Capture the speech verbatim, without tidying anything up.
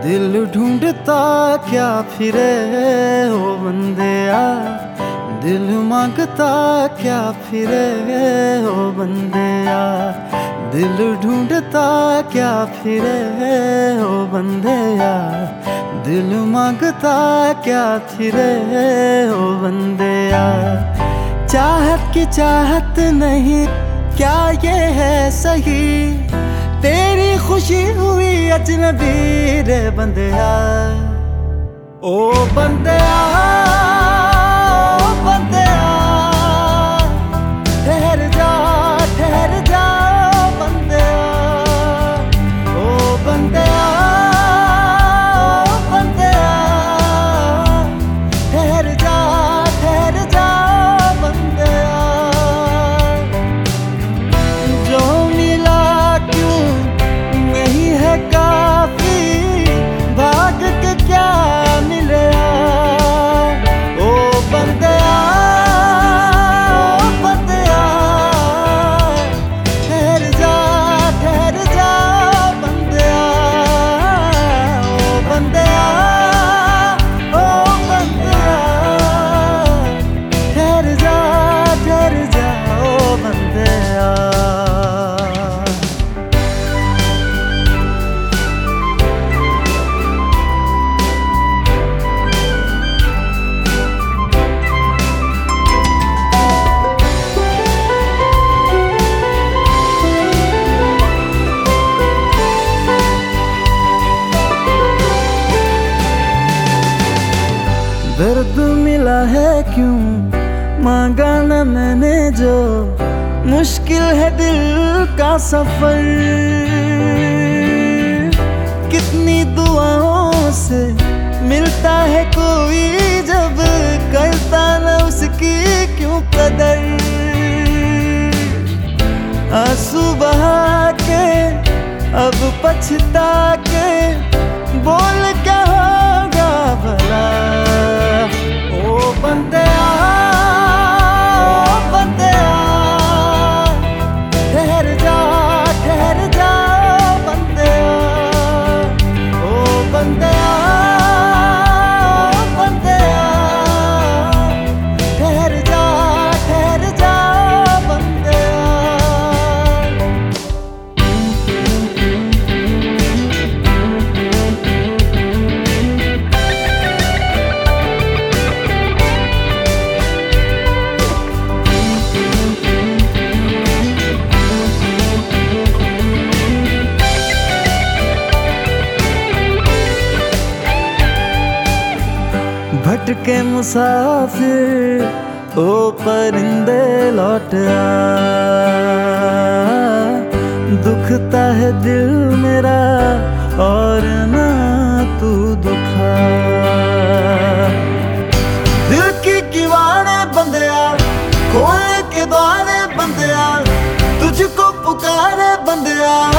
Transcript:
दिल ढूंढता क्या फिरे ओ बंदिया, दिल मांगता क्या फिरे ओ बंदिया, दिल ढूंढता क्या फिरे ओ बंदिया, दिल मांगता क्या फिरे ओ बंदिया। चाहत की चाहत नहीं क्या ये है सही, तेरी खुशी हुई अजनबी रे बंदिया। ओ बंदिया ओ बंदिया, ठहर जा ठहर जा बंदिया। ओ बंदिया ओ बंदिया, ठहर जा ठहर जा बंदिया। जो मिला क्यों नहीं है काफी, भाग के क्या मिलेगा। ओ बंदिया ओ बंदिया, ठहर जा ठहर जा बंदिया। ओ बंदिया ओ बंदिया, ठहर जा ठहर जा ओ बंदिया। दर्द मिला है क्यों मांगा न मैंने जो, मुश्किल है दिल का सफर। कितनी दुआओं से मिलता है कोई, जब करता न उसकी क्यों कदर। आंसू बहा के अब पछता के, बोल क्या होगा भला। ओ बंदिया ओ बंदिया, ठहर जा ठहर जा बंदिया। ओ बंदिया ओ बंदिया, ठहर जा ठहर जा बंदिया। भटके मुसाफिर ओ परिंदे लौट आ, दुखता है दिल मेरा और ना तू दुखा। दिल की किवाड़े बंदिया खोल के द्वारे बंदिया, तुझको पुकारे बंदिया।